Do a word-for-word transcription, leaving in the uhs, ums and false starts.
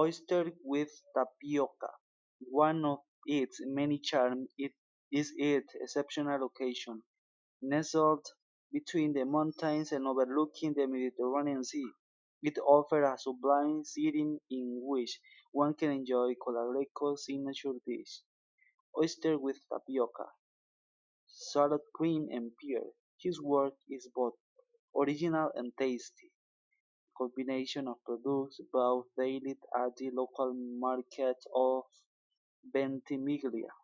Oyster with tapioca. One of its many charms it is its exceptional location. Nestled between the mountains and overlooking the Mediterranean Sea, it offers a sublime setting in which one can enjoy Colagreco's signature dish, oyster with tapioca, salad cream and pear. His work is both original and tasty, a combination of products bought daily at the local market of Ventimiglia.